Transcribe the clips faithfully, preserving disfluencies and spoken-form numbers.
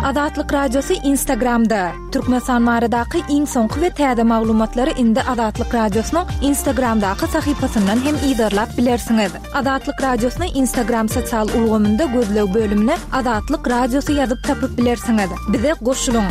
Azatlyk Radiosu Instagramda. Türkmenistan baradaky iň soňky we täze maglumatlary indi Azatlyk Radiosynyň Instagramdaky sahypasyndan hem ýa-da bilersiňiz. Azatlyk Radiosyny Instagram sosial ulgamynda gözlew bölümine Azatlyk Radiosu ýazyp tapyp bilersiňiz. Bize goşulyň.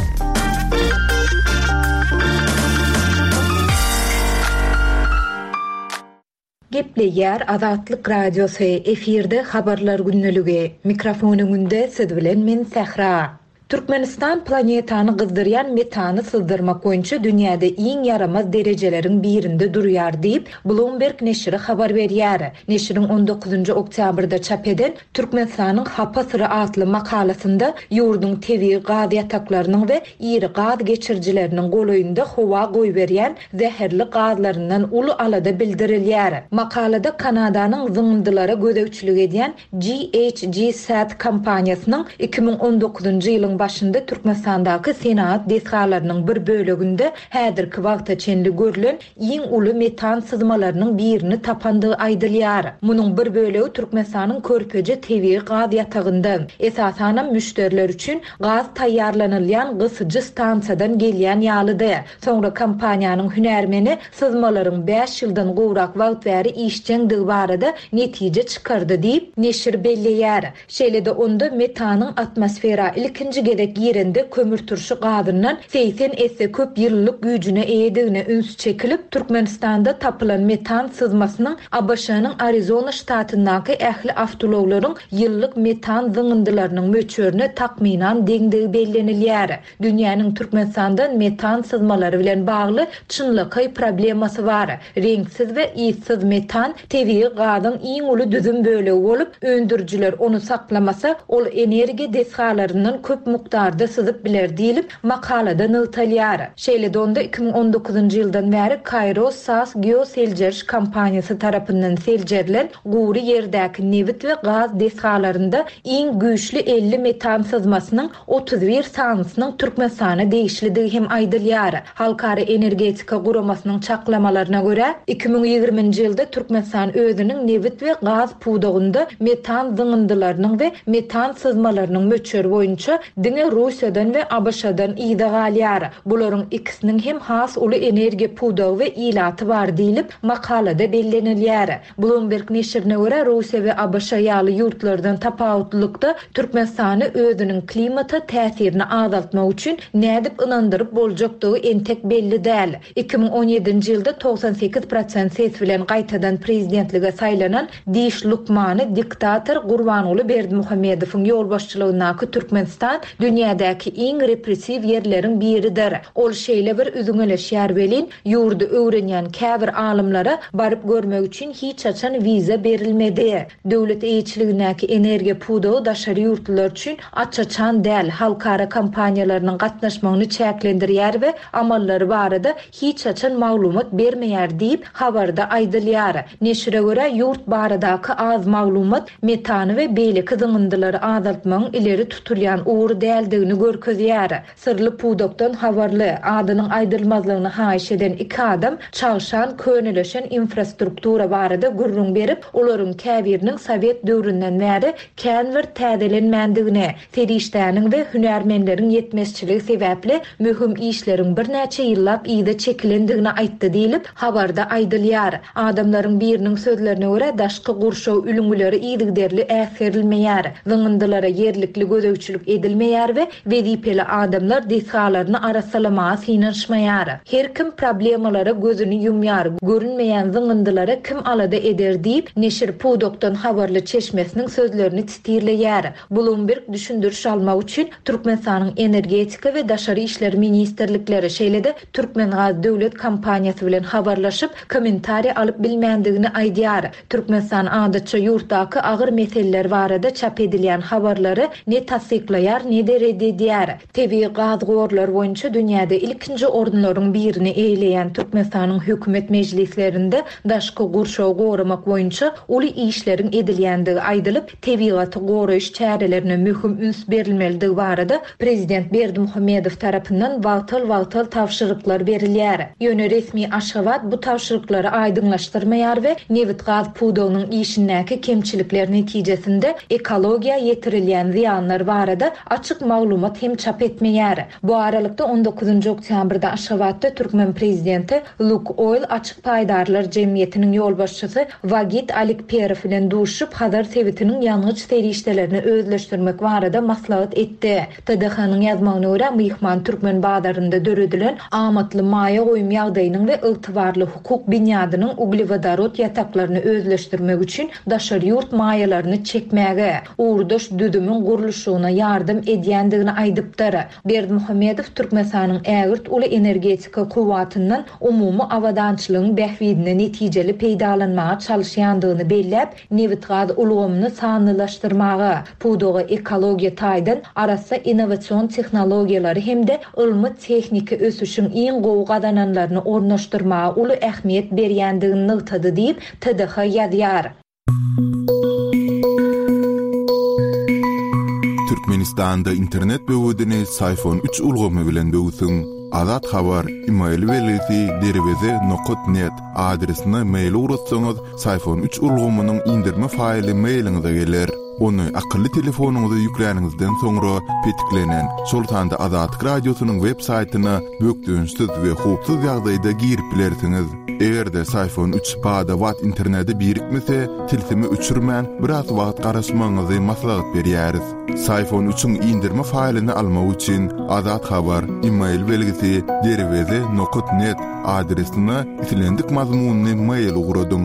Gepleýär Azatlyk Radiosu efirde habarlar günneligi. Mikrofonyňda siz bilen men Sahra. Türkmenistan planetany gyzdyrýan metany syzdyrmak boýunça dünýäde iň yaramaz derejeleriň birinde durýar diýip Bloomberg neşri habar berýär. Neşriň on dokuzunçy oktýabrda çap eden Türkmenistanyň Hapasry adly makalasynda ýurdun tebii gaz ýataklarynyň we iri gaz geçirjileriniň golaýynda howa goý berýän zäherli gazlaryndan uly alada bildirilýär. Makalada Kanadanyň zyndylara gödäwçilik edýän G H G Sat kompaniýasynyň iki ming on dokuzunçy ýylyň başynda Türkmenistandaky senat desgalarynyň bir bölегinde häzirki wagta çenli görülen iň uly metan sızmalarynyň birini tapandygy aýdylýar. Munyň bir bölegi Türkmenistanyň Körpeje tebii gaz ýatagynda. Esasan müşteriler üçin gaz taýýarlanylýan gysyjy stansiýadan gelýän ýalydy. Soňra kompaniýanyň hünärmeni sızmalaryň beş ýyldan gowrak wagt bäri işçendigi barada netije çykardy diýip neşir belleýär. Şeýlede onda metanyň atmosfera ilkinji gedek yerinde kömür turşy gazynyň seksen esse köp ýyllyk güýjüne eýedigine üns çekilip Türkmenistanda tapylan metan sızmasynyň A B Ş'nyň Arizona ştatyndaky ähli awtologlaryň ýyllyk metan zyndylarynyň möçörüne takminan deňdigi bellenilýär. Dünýäniň Türkmenistandan metan sızmalary bilen bagly çynlyky problemasy bar. Reňsiz we iýsiz metan tebii gazyň iň uly düzüm bölegi bolup, öndürjiler onu saklamasa ol energiýa desgalarynyň köp mukdarda syzyp biler diýilip makalada nyltalýar. Şeýlede onda iki ming on dokuzunçy ýyldan bäri Cairo Sas Geoseljer kompaniýasy tarapyndan seljerilen gury ýerdäki newit we gaz desgalarynda iň güýçli elli metan sızmasynyň otuz bir sansynyň Türkmenistana değişlidigi hem aýdylýar. Halkara energetika guramasynyň çaklamalaryna görä iki ming ýygrimiňji ýylda Türkmenistan özüniň newit we gaz pudagynda metan zyndylarynyň we metan sızmalarynyň möçör boýunça diňe Russiýadan we A B Ş'dan ýa-da galýar. Bularyň ikisiniň hem has uly energiýa pudagy we ilaty bar diýilip makalada bellenilýär. Bloomberg neşrine görä Russiýa we A B Ş ýaly ýurtlardan tapawutlykda Türkmenistany özüniň klimata täsirini azaltmak üçin nädip ynandyryp boljakdygy entek belli däl. iki ming on ýedinçi ýylda toksan sekiz prosent ses bilen gaýtadan prezidentlige saýlanan Diş Lukmany diktator Gurbanuly Berdimuhammedowyň ýolbaşçylygyndaky Türkmenistan dünýädäki iň repressiw ýerleriň biridir. Ol şeýle bir üzüňeleşýär welin ýurdu öwrenýän käbir alymlara baryp görmek üçin hiç açan viza berilmedi. Döwlet eýçiligindäki energiýa pudagy daşary ýurtlar üçin açaçan däl, halkara kompaniýalarynyň gatnaşmagyny çäklendirýär we amallary barada hiç açan maglumat bermeýär diýip habarda aýdylýar. Neşire görä ýurt baradaky az maglumat metany we beýleki zyndyları azaltmagyň ileri tutulýan uğur däldigini görkezýär. Sırly pudakdan habarly adynyň aýdylmazlygyny haýyş eden iki adam çalşan könüleşen infrastruktura barada gurrun berip olaryň käbiriniň Sowet döwründen bäri känwer täzelenmändigine, feriştäniň we hünärmenleriň ýetmezçiligi sebäpli mühim işleriň bir näçe ýyllap ýa-da çekilendigini aýtdy diýilip habarda aýdylýar. Adamlaryň biriniň sözlerine görä daşky gurşaw ülüňleri ýygyderli äserilmeýär. Zyndylara yerlikli gödäwçilik edilmeýär we wedipeli adamlar desgalaryny arasalamaga synanşmaýar. Her kim problemalara gözüni ýumýar, görünmeýän zyndylara kim alada eder diýip neşir pudakdan habarly çeşmesiniň sözlerini titirleýär. Bloomberg düşündürüş almak üçin Türkmenistanyň energetika we daşary işler ministrlikleri şeýlede Türkmengaz döwlet kompaniýasy bilen habarlaşyp kommentari alyp bilmändigini aýdýar. Türkmenistan adaça ýurtdaky agyr meseleler barada çap edilýän habarlary ne tasdiklaýar ne de reddedýär. Tebii gaz gorlary boýunça dünýäde ilkinji orunlaryň birini eýleýän Türkmenistanyň hökümet mejlislerinde daşky gurşaw goramak boýunça uly işleriň edilýändigi aýdylyp, tebigaty goraýyş çärelerine mühim üns berilmeligi barada prezident Berdimuhammedow tarapyndan wagtal-wagtal tawşyryklar berilýär. Ýöne resmi Aşgabat bu tawşyryklary aýdynlaşdyrmaýar we newit gaz pudagynyň işindäki kemçilikler netijesinde ekologiýa ýetirilýän ziýanlar barada açyk maglumat hem çap etmeýär. Bu aralykda on dokuzunçy oktýabrda Aşgabatda Türkmen prezidenti Lukoil açyk paýdarlar jemgyýetiniň ýolbaşçysy Vagit Alikperov bilen duşup Hadar Sewitiniň ýalňyç serişdelerini özleşdirmek barada maslahat etdi. T D H-nyň ýazmagyna görä myhman Türkmen badarynda döredilen amatly maýa goýum ýagdaýynyň we ygtybarly hukuk binýadynyň uglevodarod ýataklaryny özleşdirmek üçin daşary ýurt maýalaryny çekmäge, uğurdaş düdümün guruluşyna ýardym edýändigini aýdypdyr. Berdimuhammedow Türkmenistanyň ägirt uly energetika kuwatyndan umumy awadançylygyň bähwidine netijeli peýdalanmaga çalışýandygyny belläp, newit gaz ulgamyny sanylaşdyrmagy, pudoga ekologiýa taýdan arasa innowasion tehnologiýalary hemde ilmi tehnika ösüşiň iň gowy gadananlaryny ornaşdyrmaga uly ähmiýet berýändigini nygtady diýip T D H ýazýar. Türkmenistanda internet böwedini Sayfon üç ulgamy bilen böwsün. Azat habar email welisi derweze nokta net adresine mail uratsaňyz Sayfon üç ulgamynyň indirme faýly mailiňize geler. Onu akıllı telefonunuza yükleýäningizden soňra petiklenen Sultanda Azatlyk Radiosynyň web saýtyna bökdüňsiz we hupsuz ýagdaýda girip bilersiňiz. Egerde Sayfon üç bada wat interneti birikmese, tilsimi üçürmän biraz wagt garaşmaňyzy maslahat berýäris. Sayfon üçüň indirme faýlyny almak üçin Azat habar email belgisi derweze nokta net adresine itilendik mazmunny mail uguradyň.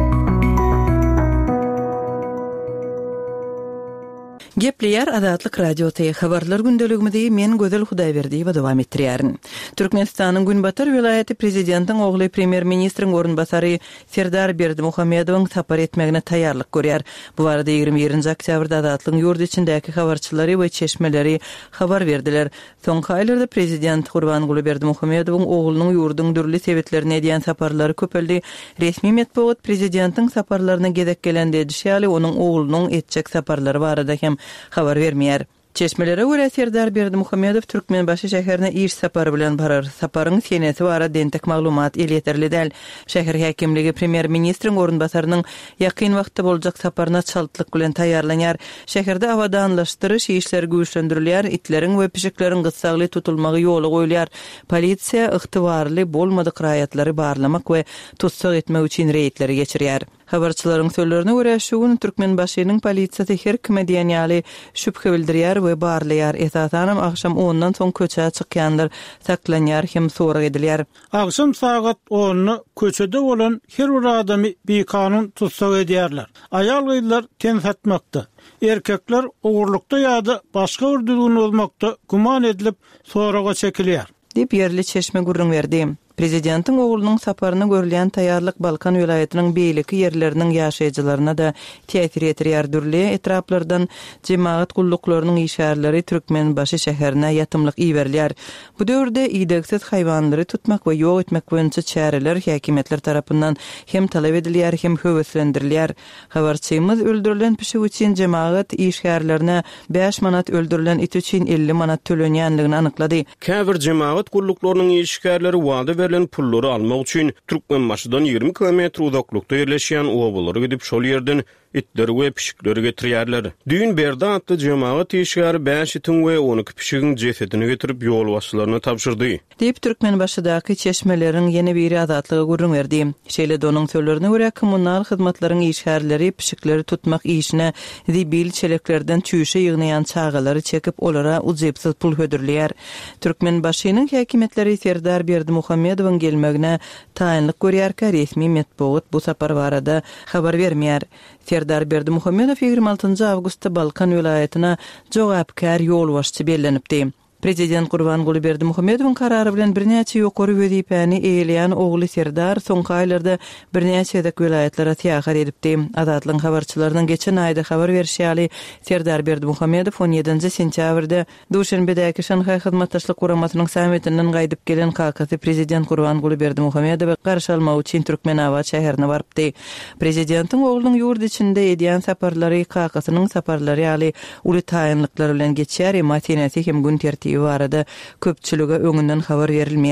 Gepleýär Azatlyk Radiosyny habarlar gündeligimizde men Gözel Hudaýberdiýew we dowam etdirýärin. Türkmenistanyň Günbatar vilayaty prezidentiň ogly premier ministriň orunbasary Serdar Berdimuhammedowyň tapar etmegine taýýarlyk görýär. Bu barada ýygrimi birinji oktýabrda Azatlygyň ýurt içindäki habarçylary we çeşmeleri habar berdiler. Soňky aýlarda prezident Gurbanguly Berdimuhammedowyň oglunyň ýurduň dürli sebetlerine edýän saparlary köpeldi. Resmi medeniýet prezidentiň saparlaryna gezek gelende düşýäli onuň oglunyň etjek saparlary barada hem habar vermeýär. Çeşmelere göre Serdar Berdimuhammedow Türkmenbaşy şäherine iş sapary bilen barar. Saparyň senesi bara dentek maglumat el ýeterli däl. Şäher häkimligi premier ministriň orunbasarynyň ýakyn wagtda boljak saparyna çaltlyk bilen taýýarlanýar. Şäherde awadanlaşdyryş işleri güýçlendirilýär, itleriň we pişikleriň gyssagly tutulmagy ýoly goýulýar. Polisiýa ygtybarly bolmadyk raýatlary barlamak we tutsak etmek üçin reýtleri geçirýär. Habarçylaryň sözlerine görä şu gün Türkmenbaşynyň polisiýasy her kime diýen ýaly şüphe bildirýär we barlaýar. Esasanam akşam ondan soň köçe çykýanlar saklanýar hem sorak edilýär. Akşam saat onu köçede bolan her bir adamy bekanun tutsak edýärler. Aýal gyzlar tens etmekde. Erkekler ogurlukda ýa-da başga bir düzgün bolmakda guman edilip soraga çekilýär. Dip yerli çeşme gurrun berdi. Prezidentiň oglunyň saparyna görülýän taýýarlyk Balkan vilayatynyň beýleki ýerleriniň ýaşaýjylaryna da täsir etýär. Dürli etraplardan jemaat gullyklarynyň işärleri Türkmenbaşy şäherine ýatymlyk iýerilýär. Bu döwürde iýdegsiz haýwanlary tutmak we ýok etmek boýunça çäreler häkimetler tarapyndan hem talap edilýär hem höweslendirilýär. Habarçymyz öldürilen pişik üçin jemaat işärlerine beş manat, öldürilen it üçin elli manat tölenýänligini anyklady. Käbir jemaat gullyklarynyň işärleri wada verilen pullary almak üçin Türkmenbaşydan ýygrimi kilometr uzaklykda ýerleşýän owalara gidip şol ýerden itleri we pişikleri getirýärler. Düýün berdi atly jemaat işgäri beş itin we on iki pişigiň jesedini getirip ýol başçylaryna tapşyrdy. Diýip Türkmenbaşydaky çeşmeleriň ýene biri azatlygy gurrun berdi. Şeýle donuň sözlerine görä kommunal hyzmatlaryň işgärleri pişikleri tutmak işine zibil çeleklerden çüýüşe ýygnaýan çağalary çekip olara uzepsiz pul hödürlýär. Türkmenbaşynyň häkimetleri Serdar Berdimuhammedowyň gelmegine taýynlyk görýärkä resmi medeniýet bu sapar barada habar bermeýär. Serdar Berdimuhammedow ýygrimi altynjy awgustda Balkan vilayatyna jogapkär ýol başçy bellenipdi. Prezident Gurbanguly Berdimuhammedowyň karary bilen birnäçe ýokary wezipäni eýleýän ogly Serdar soňky aýlarda birnäçe edek vilayatlara täýär edipdi. Azatlyň habarçylarynyň geçen aýda habar berýäli Serdar Berdimuhammedow on ýedinji sentýabrda Duşanbedäki Şanhay Hyzmatdaşlyk Guramatynyň samitinden gaýdyp gelen kakasy prezident Gurbanguly Berdimuhammedow garşy almak üçin Türkmenabat şäherine barypdy. Prezidentiň oglunyň ýurt içinde edýän saparlary kakasynyň saparlary ýaly uly taýynlyklar bilen geçýär, ematenesi hem gün tertibi barada köpçülüge öňünden habar berilmeýär.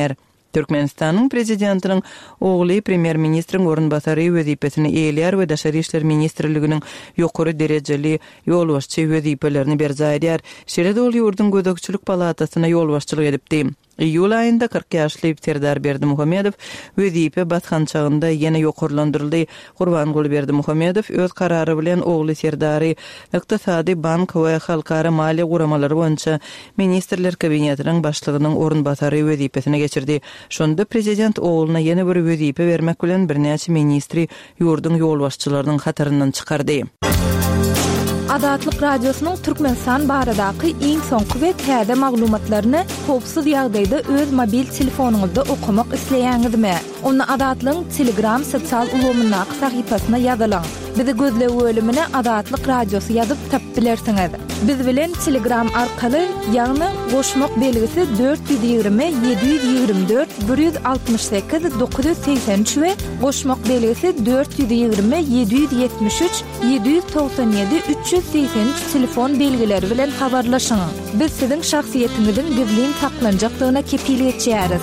Türkmenistanyň prezidentiniň ogly premier ministriň orunbasary wezipesini eýler we Daşary işler ministrliginiň ýokary derejeli ýolbaşçy wezipelerini berja edýär. Şeýle ol ýurdun gözegçilik palatasyna ýolbaşçylyk edipdi. İýul aýynda kırk ýaşly Serdar Berdimuhammedow wezipe baskançagynda ýene ýokarlandyryldy. Gurbanguly Berdimuhammedow öz karary bilen ogly Serdary Ykdysady bank we halkara maliýe guramalary boýunça ministrler kabinetiniň başlygynyň orunbasary wezipesine geçirdi. Şonda prezident oglyna ýene bir wezipe bermek bilen birnäçe ministri ýurdun ýolbaşçylarynyň hataryndan çykardy. Adatlyk radiosynyň Türkmenistan baradaky iň soňky we täze maglumatlaryny howpsuz ýagdaýda öz mobil telefonuňyzda okumak isleýäňizmi? Onu Adatlyň Telegram sosial ulgamyna sahypasyna ýazylaň. Bizi gözle bölümine Adatlyk radiosu ýazyp tap bilersiňiz. Biz bilen Telegram arkaly ýagny goşmak belgisi dört yüz ýygrimi yedi yüz ýygrimi dört bir yüz altymyş sekiz dokuz yüz seksen üç we goşmak belgisi dört yüz ýygrimi yedi yüz ýetmiş üç yedi yüz togsan ýedi üç yüz seksen üç telefon belgileri bilen habarlaşyň. Biz siziň şahsiýetiniziň gizlin saklanjakdygyna kepillik etýäris.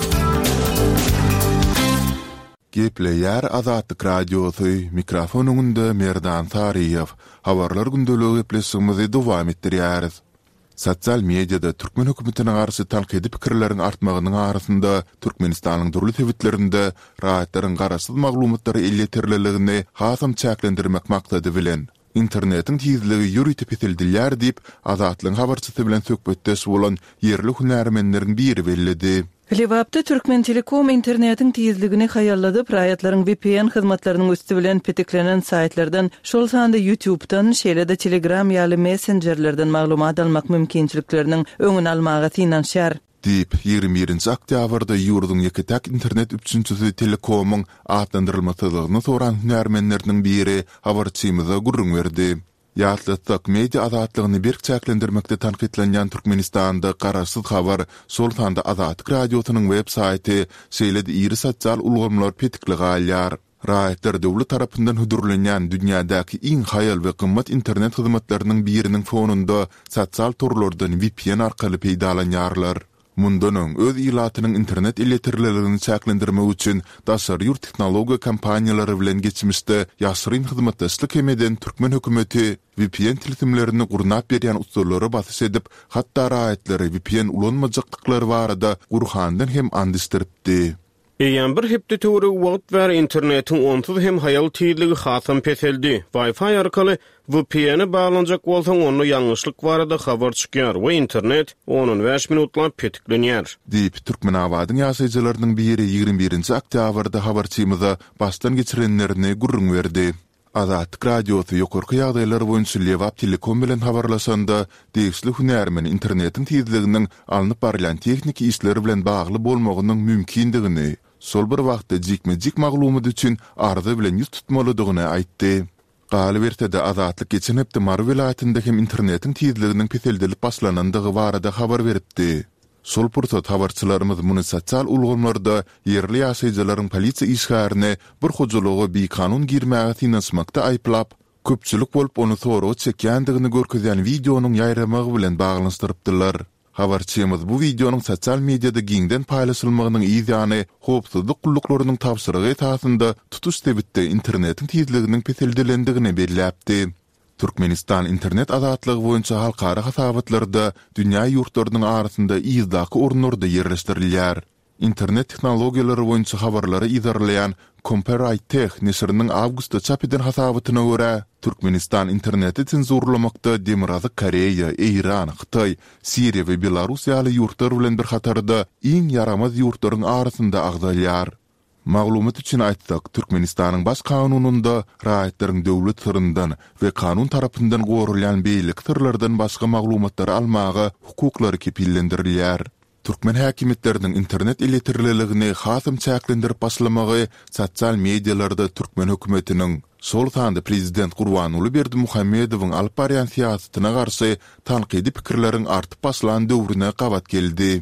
Gepleýär Azatlyk radiosu mikrofonunda Merdan Tariýew. Habarlar gündöligi gepleşigimizi dowam etdirýäris. Sosial mediada Türkmen hökümetine garşy tanqidi pikirleriň artmagynyň arasynda Türkmenistanyň durly tewitlerinde raýatlaryň garaşsyz maglumatlary elletirliligini hasam çäklendirmek maksady bilen internetiň tizligi ýürütip etildilýär diýip Azatlyň habarçysy bilen söhbetdeş bolan ýerli hünärmenleriň biri bellidi. Lewapda Türkmen Telekom internetiň tizligini haýalladyp raýatlaryň V P N hyzmatlarynyň üstü bilen petiklenen saytlardan, şol sanda YouTube'dan, şeýle-de Telegram ýaly messengerlerden maglumat almak mümkinçilikleriniň öňüni almagy synanşar. Diýip ýygrimi birinji oktýabrda ýurdun ýeketäk internet üçinçisi Telekomyň atlandyrylmasylygyny soran hünärmenleriniň biri habarçymyza gurrun berdi. Ýatlyk media azatlygyny bir çäklendirmekde tanqidlenýän Türkmenistanda garaşsyz habar şol sanda Azatlyk radiosynyň web saýty şeýle-de iri sosial ulgamlar petikli galýar. Raýatlar döwlet tarapyndan hudurlanýan dünýädäki iň haýal we gymmat internet hyzmatlarynyň biriniň fonunda sosial torlardan V P N arkaly peýdalanýarlar. Mundan öz ilatynyň internet illetirliligini çäklendirmek üçin daşary ýurt teknologiýa kompaniýalary bilen geçmişde ýaşyryn hyzmatdaşlyk emeden Türkmen hökümeti V P N tilisimlerini gurnap berýän usullary basys edip, hatda raýatlary V P N ulanmajaklyklary barada gurhandan hem andystyrpdy. Eýen bir hepde töwre wagt bar internetiň onsuz hem haýal tiyiligi hasam peseldi. Wi-Fi arkaly V P N-e bağlanjak bolsaň onu ýalňyşlyk barada habar çykýar we internet on beş minutla petiklenýär. Diýip Türkmen awadyň ýaşaýjylarynyň biri ýygrimi birinji oktýabrda habarçymyza başdan geçirenlerini gurrun berdi. Azatlyk radiosu ýokarky ýagdaýlar boýunça Lewap Telekom bilen habarlaşanda degişli hünärmen internetiň tizliginiň alnyp barýan teknik işleri bilen bagly bolmagynyň mümkindigini, sol bir wagtda jikme-jik maglumat üçin arza bilen ýüz tutmalydygyny aýtdy. Galy bertede Azatlyk geçen hepde Mar vilayatynda hem internetiň tizliginiň peseldilip başlanandygy barada habar beripdi. Sol pursat habarçylarymyz muny sosial ulgamlarda ýerli ýaşaýjylaryň polisiýa işgärini bir hojalygy bir kanun girmäge synanmakda aýplap, köpçülik bolup onu soraw çekýändigini görkezýän videonyň ýaýramagy bilen baglanşdyrypdylar. Habarçymyz bu videonyň sosial mediada giňden paýlaşylmagynyň ýygyny howpsuzlyk gullaklarynyň tapşyrygy esasynda tutuş debitde internetiň tizliginiň peseldilendigini belläpdi. Türkmenistan internet azatlygy boýunça halkara hasabatlarda dünýä ýurtlarynyň arasynda ýyzdaky ornlarda ýerleşdirilýär. Internet teknologiýalary boýunça habarlary idarlayan ComparITech nesriniň awgustda çap eden hasabatyna görä, Türkmenistan interneti senzurlamakda Demirazı Koreýa, Eýran, Hytaý, Siriýa we Belarus ýaly ýurtlar bilen bir hatarda iň yaramaz ýurtlaryň arasynda agdalýar. Maglumat üçin aýtsak, Türkmenistanyň baş kanununda raýatlaryň döwlet sırryndan we kanun tarapyndan gorulýan beýlik sırlardan başga maglumatlary almagy hukuklary kepillendirilýär. Türkmen häkimetleriniň internet illetirliligini hasam çäklendirip başlamagy sosial medialarda Türkmen hökümetiniň sol sanda prezident Gurbanuly Berdimuhammedowyň alyp barýan siýasatyna garşy tanqidi pikirleriň artyp başlan döwrüne gabat geldi.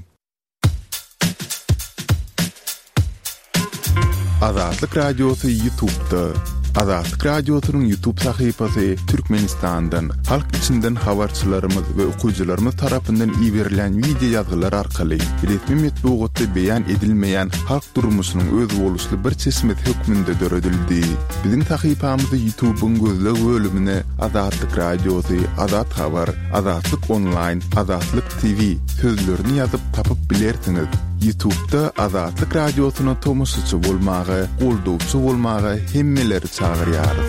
Azatlyk radiosu YouTube'da, Azatlyk Radiosynyň YouTube sahypasy Türkmenistandan, halk içinden habarçylarymyz we okuwçylarymyz tarapyndan ýiberilen video ýazgylar arkaly resmi metbuatda beýan edilmeýän halk durmuşynyň öz boluşly bir çeşmet hökmünde döredildi. Biziň sahypamyzy YouTube'un gözleg bölümine Azatlyk Radiosy, Azat Habar, Azatlyk Online, Azatlyk T V sözlerini ýazyp tapyp bilersiňiz. YouTube'da Azatlyk Radiosyna tomoşçy bolmagy, goldowçy bolmagy hemmeleri çağırýar.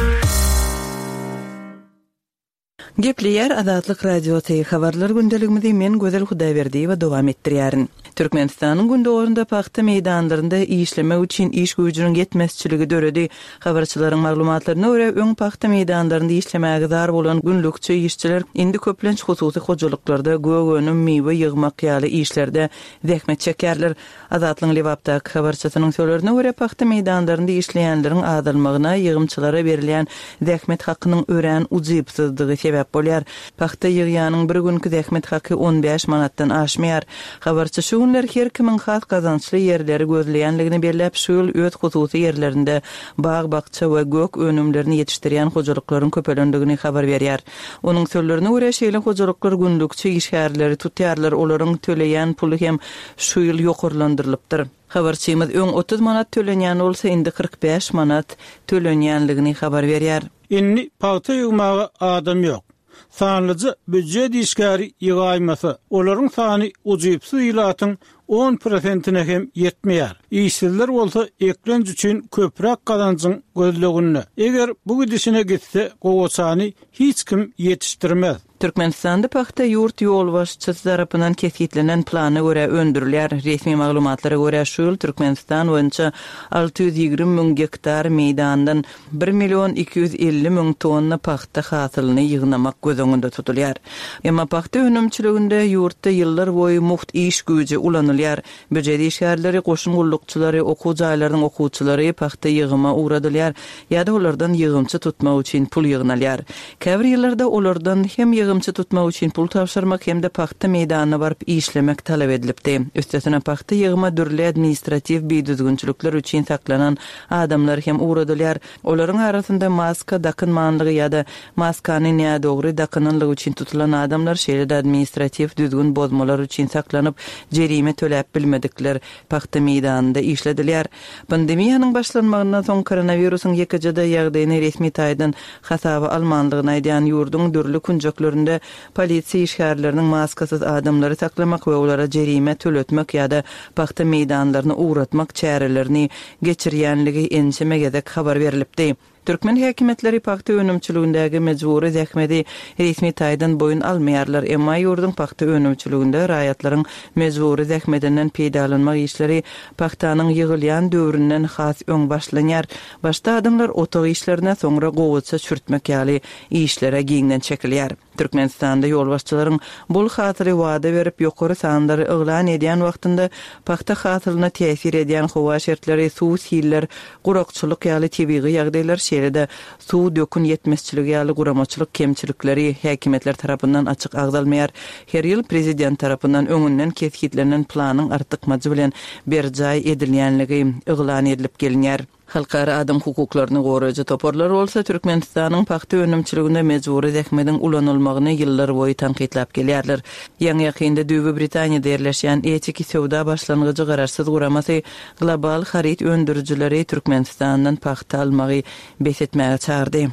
Gepleýär Azatlyk Radiosy habarlar gündeligimizi men Gözel Hudaýberdiýew dowam etdirýärin. Türkmenistanyň gündeginde paxta meýdanlarynda işlemek üçin iş güýjüniň ýetmezçiligi döredi. Habarçylaryň maglumatlaryna görä, öň paxta meýdanlarynda işlemäge zar bolan günlükçi işçiler indi köplenç hususy hojalyklarda göwönüm meýwe ýygmak ýaly işlerde zähmet çekerler. Azatlyň Lewapdaky habarçysynyň sözlerine görä, paxta meýdanlarynda işleýänleriň azalmagyna ýygymçylara berilýän zähmet hakynyň örän uzypsyzdygy sebäp bolýar. Paxta ýygýanyň bir günkü zähmet haky on beş manatdan aşmaýar. Habarçy şu günler her kimin has kazançly ýerleri gözleýänligini belläp, şu ýyl öz hususy ýerlerinde baý bakça we gök önümlerini ýetişdirýän hojalyklaryň köpelendigini habar berýär. Onuň sözlerine görä, şeýle hojalyklar günlükçi işgärleri tutýarlar, olaryň töleýän puly hem şu ýyl ýokurlandyrylypdyr. Habarçymyz öň otuz manat tölenýän bolsa, indi kırk beş manat tölenýänligini habar berýär. Inni paxta ýygmaga adam ýok. Sanlyjy büdjet işgäri ýygaýmasy, olaryň sany uzypsy ýylatyň on prosentine hem ýetmeýär. İşsizler bolsa eklenç üçin köprek kazançyň gözlegini. Eger bu gidişine gitse, gowaçany hiç kim ýetişdirmez. Türkmenistanda paxta ýurt ýol başçysy tarapyndan keskitlenen plana görä öndürilýär. Resmi maglumatlara görä, şu ýyl Türkmenistan boýunça alty ýüz ýigirme müň gektar meýdandan bir million iki ýüz elli müň tonna paxta hasylyny ýygnamak gözüňde tutulýar. Emma paxta önümçiliginde ýurtda ýyllar boýy muht iş güýji ulanylýar. Büdjet işgärleri, goşun gullukçylary, okuw jaýlarynyň okuwçylary paxta ýygyma uğradylýar. Ýa-da olardan ýygymçy tutmak üçin pul ýygnalýar. Käbir ýyllarda olardan hem ýygymçy tutmak üçin pul tapşyrmak hem de paxta meýdanyna baryp işlemek talap edilipdi. Üstesine paxta ýygyma dürli administrativ beýdüzgünçilikler üçin saklanan adamlar hem uğradylýar. Olaryň arasynda maska dakynmanlygy ýa-da maskany näme dogry dakynanlygy üçin tutulan adamlar, şeýle administrativ düzgün bozmalar üçin saklanyp jerime töläp bilmedikler paxta meýdanynda işledilýär. Pandemiýanyň başlanmagyndan soň koronawirusyň ýekejede ýagdaýyny resmi taýdan hasaba almanlygyny aýdan ýurdun dürli kunjaklarynda polisiýa işgärleriniň maskasyz adamlary saklamak we olara jerime töletmek ýa-da paxta meýdanlaryny uğratmak çärelerini geçirýänligi ençemegedek habar berilipdi. Türkmen häkimetleri paxta önümçiligindägi mejburi zähmeti resmi taýdan boyun almaýarlar. Emma ýurdun paxta önümçiliginde raýatlaryň mejburi zähmetinden peýdalanmak işleri paxtanyň ýygylýan döwründen has öň başlanýar. Başda adamlar otagy işlerine, soňra gowaça çürtmek ýaly işlere giňden çekilýär. Türkmenistanda ýol başçylaryň bol hatyry wada berip ýokary sandary yglan edýän wagtynda paxta hatyryna täsir edýän howa şertleri, suw hiller, gurakçylyk ýaly tebii ýagdaýlar, şeýle-de suw dökün ýetmezçiligi ýaly guramaçylyk kemçilikleri häkimetler tarapyndan açyk agdalmaýar. Her ýyl prezident tarapyndan öňünden keskitlenen planyň artykmajy bilen berjaý edilýänligi yglan edilip gelinýär. Halkara adam hukuklaryny goraýjy toporlar bolsa, Türkmenistanyň paxta önümçiliginde mejburi zähmetiň ulanylmagyny ýyllar boýy tanqidlap gelýärler. Ýa-ni ýakynda Düýbi Britaniýada ýerleşýän etik sowda başlangyjy gararsyz guramasy global harit öndürüjileri Türkmenistandan paxta almagy besetmäge çağırdy.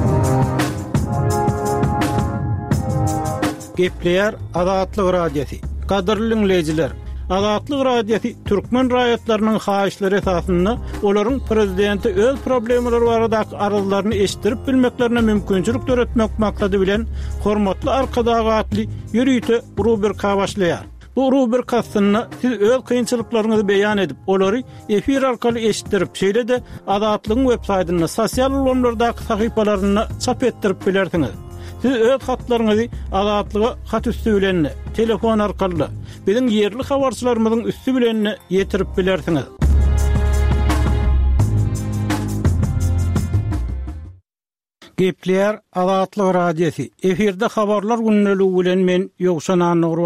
Gepleýär Azatlyk Radiosi. Gadyrly dinleýijiler, Azatlyk Radiosi türkmen raýatlarynyň haýyşlary esasynda olaryň prezidenti öz problemleri barada aralyklaryny eşdirip bilmeklerine mümkinçilik töretmek maksady bilen hormatly arkadagatly ýürüýte rubrika başlaýar. Bu rubrikasyny siz öz kynçylyklaryňyzy beýan edip, olary efir arkaly eşdirip, şeýle-de Azatlygyň web saýtyna, sosial ulanlardaky sahypalaryna çap etdirip bilersiňiz. Siz öz hatlaryňyzy Azatlyga hat üstü bilen, telefon arkaly biziň ýerli habarçylarymyzyň üstü bilen ýetirip bilersiňiz. Gepleýär Azatlyk Radiosi. Efirde habarlar günneligi bilen men Ýogşan Nurwan.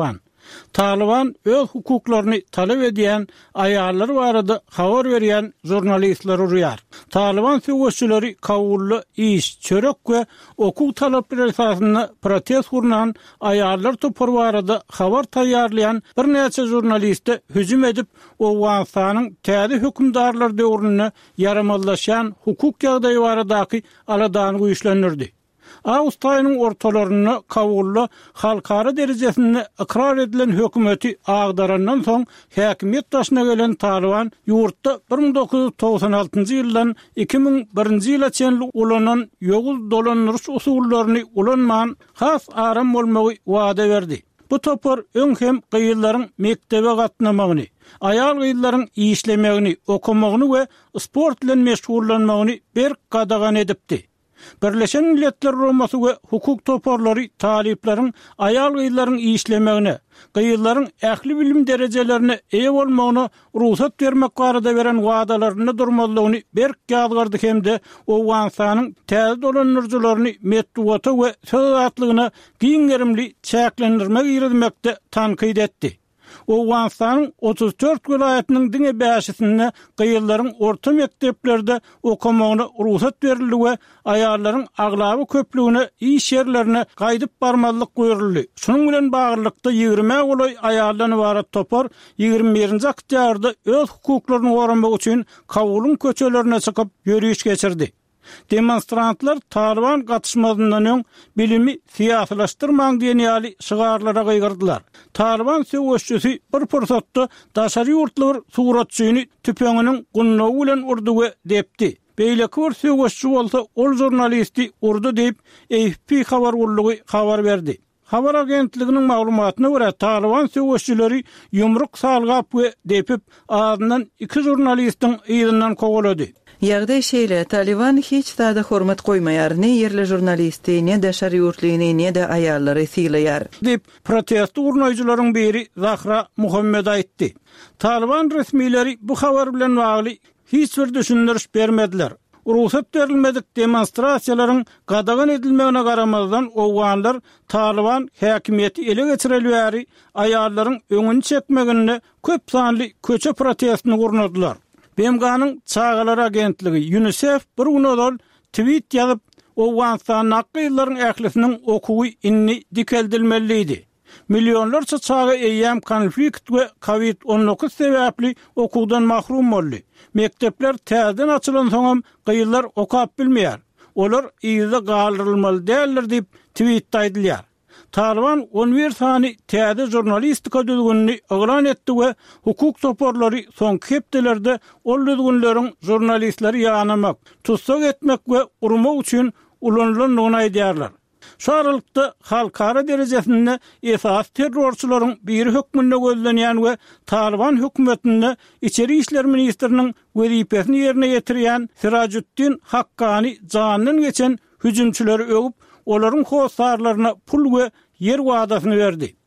Taliban öz hukuklaryny talep edýän aýallar barada habar berýän jurnalistler urýar. Taliban söwüşçüleri kawully iş, çörek we okuk talepleri esasyna protest gurnan aýallar topar barada habar taýýarlayan bir näçe jurnaliste hüjüm edip Owganstanyň täze hökümdarlar döwrüne yaramazlaşan hukuk ýagdaýy baradaky aladany güýçlendirdi. Awstralyanyň ortalaryna kawully halkara derejesinde ikrar edilen hökümeti agdarandan soň häkimiýet başyna gelen Taliban ýurtda bir ming dokuz ýuz togsan altynjy ýyldan iki ming birinji ýyla çenli ulanan ýogul dolandyryş usullaryny ulanman has aram bolmagy wada berdi. Bu topar öň hem gyýyllaryň mektebe gatnamagyny, aýal gyýyllaryň işlemegini, okumagyny we sport bilen meşgullanmagyny bir gadagan edipdi. Birleşen Milletler Romasy we hukuk toparlary taliplaryň aýal gyýyllaryň işlemegine, gyýyllaryň ähli bilim derejelerini eýe bolmagyna ruhsat bermek barada beren wagdalaryny durmalygyny berk ýazgardy hemde Owganstanyň täze dolanyrjylaryny medeniýete we söz azatlygyna giňerimli çäklendirmek ýermekde tankyd etdi. Owganstanyň otuz dört welaýatynyň diňe bäşisinde gyýyllaryň orta mekteplerde okumagyna ruhsat berildi we aýallaryň aglaby köpligine iş ýerlerine gaýdyp barmalyk goýuldy. Şunuň bilen baglykda ýigirme golay aýallan barat topar ýigirme birinji oktýabrda öz hukuklaryny goramak üçin Kabul'un köçelerine çykyp ýörüş geçirdi. Demonstrantlar Taliban gatışmazyndan öň bilimi siýasalaşdyrmaň diýen ýaly şygarlara gaýgyrdylar. Taliban söwüşçüsi bir pursatda daşary ýurtlar suratçyny tüpeňiniň gunnawy bilen urdy we depdi. Beýleki bir söwüşçü bolsa ol jurnalisti urdy diýip A F P habar ullugy habar berdi. Habar agentliginiň maglumatyna görä Taliban söwüşçüleri ýumruk salgap we depip ağzyndan iki jurnalistiň ýygynyň kowlady. Ýagdaý şeýle Taliban hiç tada hormat goýmaýar, ne ýerli jurnalisti, ne de şary ýurtlyny, ne de aýallary sylaýar. Dip protest urnaýjylaryň biri Zahra Muhammed aýtdy. Taliban resmileri bu habar bilen bagly hiç bir düşündiriş bermediler. Ruhsat berilmedik demonstrasiýalaryň gadagan edilmegine garamazdan owganlar Taliban häkimiýeti ele geçirilýäri aýallaryň öňüni çekmegine köp sanly köçe protestini gurnadylar. B M G'nın çağalar agentligi UNICEF bir günodol tweet ýazyp Owganstanyň akýyllaryň ählisiniň okugy inni dikeldilmeliydi. Milyonlarça çağa eýýäm konflikt we covid on dokuz sebäpli okugdan mahrum boldy. Mektepler täzeden açylan soňam gyýyllar okap bilmeýär. Olar ýyzda galdyrylmaly däldir diýip tweet aýdylýar. Taliban on bir sany täze jurnalistika düzgünini oglan etdi we hukuk toparlary soňky hepdelerde ol düzgünleriň jurnalistleri ýanymak, tutsak etmek we urmak üçin ulanylanyny aýdýarlar. Şu aralykda halkara derejesinde esas terrorçylaryň bir hökmünde gözlenýän we Taliban hökümetinde içeri işler ministriniň wezipesini ýerine ýetirýän Sirajuddin Haqqani janyny geçen hüjümçileri öňüp olaryň howsarlaryna pul we yer wadasyny berdi.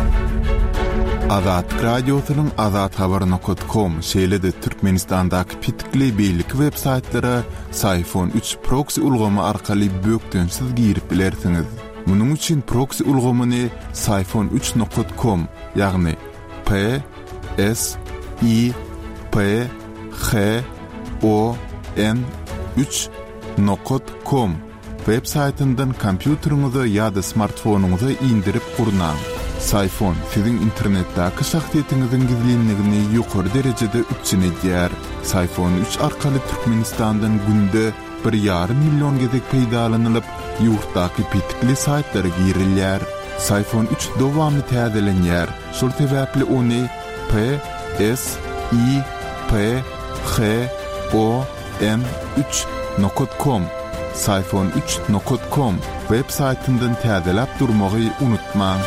Azat radiosynyň azat habar nokta com şeýlede Türkmenistandaky pitikli beýlik web saytlara Sayfon üç proxy ulgamy arkaly bökdönsiz girip bilersiňiz. Munuň üçin proxy ulgamyny sayfon üç nokta com ýagny P S I P H O N üç nokta com web saytyndan kompýuteriňize ýa-da smartfonuňyza indirip gurnaň. Sayfon sizin internetdäki şahsiýetiňiziň gizlinligini ýokary derejede üçinedýär. Sayfon üç arkaly Türkmenistandan günde bir ýarym million gezek peýdalanylyp, ýurtdaky pitikli saytlara girilýär. Sayfon üç dowamly täzelenýär. Şol sebäpli ony P S I P H O N üç nokta com sayfon üç nokta com web saytyndan täzelep durmagy unutmaň.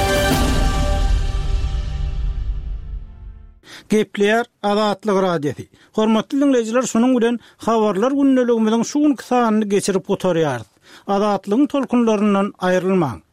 Gepler Azatlyk radiosi. Hormatly dinleyijiler, şunuň bilen habarlar günneligimiziň şu gün kysanyny geçirip oturýar. Azatlygyň tolkunlaryndan aýrylmaň.